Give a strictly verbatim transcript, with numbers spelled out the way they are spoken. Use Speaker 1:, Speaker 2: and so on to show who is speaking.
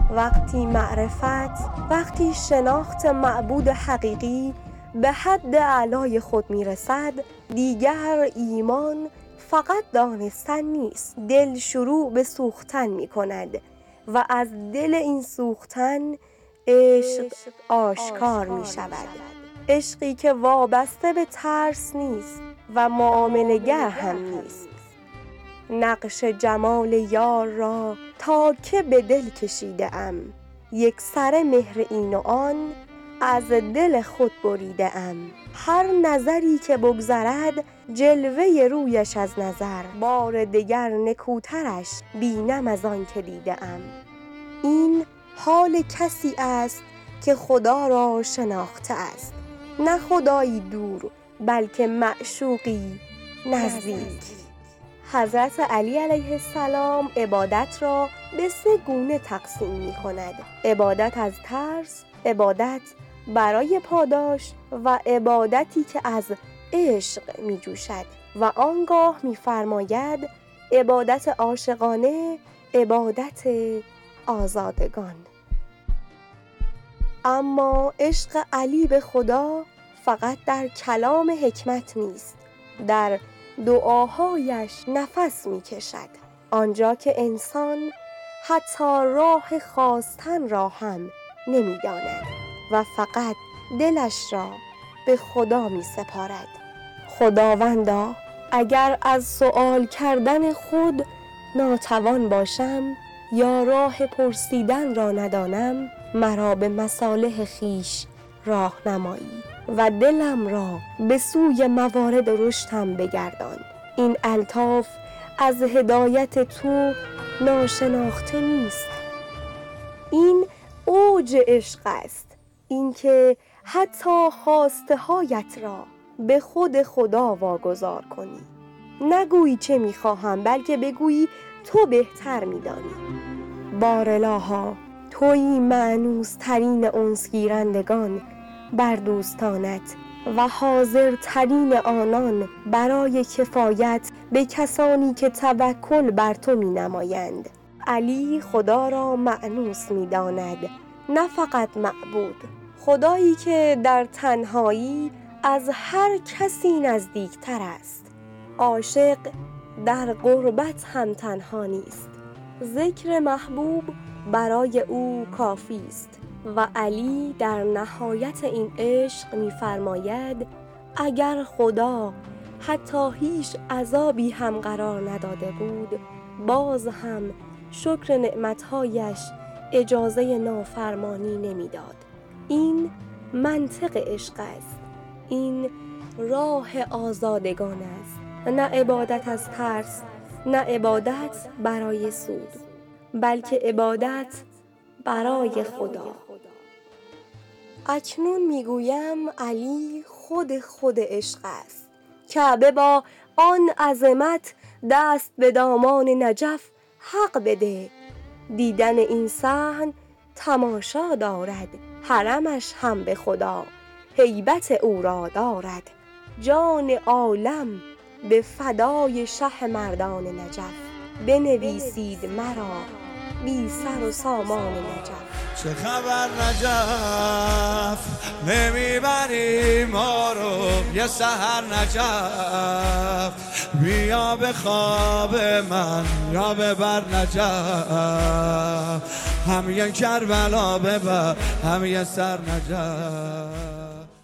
Speaker 1: وقتی معرفت، وقتی شناخت معبود حقیقی به حد اعلای خود میرسد، دیگر ایمان فقط دانستن نیست. دل شروع به سوختن می کند و از دل این سوختن عشق آشکار می شود. عشقی که وابسته به ترس نیست و معامله‌گر هم نیست. نقش جمال یار را تا که به دل کشیده ام، یک سر مهر این و آن از دل خود بریده ام. هر نظری که بگذرد جلوه رویش از نظر، بار دگر نکوترش بینم از آن که دیده ام. این حال کسی است که خدا را شناخته است، نه خدایی دور بلکه معشوقی نزدیک. حضرت علی علیه السلام عبادت را به سه گونه تقسیم می کند: عبادت از ترس، عبادت برای پاداش و عبادتی که از عشق می جوشد. و آنگاه می فرماید عبادت عاشقانه، عبادت آزادگان. اما عشق علی به خدا فقط در کلام حکمت نیست، در دعاهایش نفس می کشد. آنجا که انسان حتی راه خواستن را هم نمی داند و فقط دلش را به خدا می سپارد. خداوندا، اگر از سؤال کردن خود ناتوان باشم یا راه پرسیدن را ندانم، مرا به مصالح خیش راهنمایی و دلم را به سوی موارد رشدم بگردان. این الطاف از هدایت تو ناشناخته نیست. این اوج عشق است، اینکه حتی خواسته هایت را به خود خدا واگذار کنی. نگویی چه میخواهم، بلکه بگویی تو بهتر میدانی. بارالها، تویی مأنوس ترین انس گیرندگان بر دوستانت و حاضر ترین آنان برای کفایت به کسانی که توکل بر تو می نمایند. علی خدا را مأنوس می داند، نه فقط معبود. خدایی که در تنهایی از هر کسی نزدیکتر است. عاشق در غربت هم تنها نیست. ذکر محبوب برای او کافی است. و علی در نهایت این عشق می‌فرماید اگر خدا حتی هیچ عذابی هم قرار نداده بود، باز هم شکر نعمتهایش اجازه نافرمانی نمیداد. این منطق عشق است. این راه آزادگان است. نه عبادت از ترس، نه عبادت برای سود، بلکه عبادت برای خدا. اکنون میگویم علی خود خود عشق است. کعبه با آن عظمت دست به دامان نجف حق بده. دیدن این صحن تماشا دارد، حرمش هم به خدا هیبت او را دارد. جان عالم به فدای شه مردان نجف، بنویسید مرا بی سر و سامان نجف.
Speaker 2: چه خبر نجف، نمیبری ما رو یه سحر نجف. بیا به خواب من یا ببر نجف، هم یه کربلا ببر هم یه سر نجف.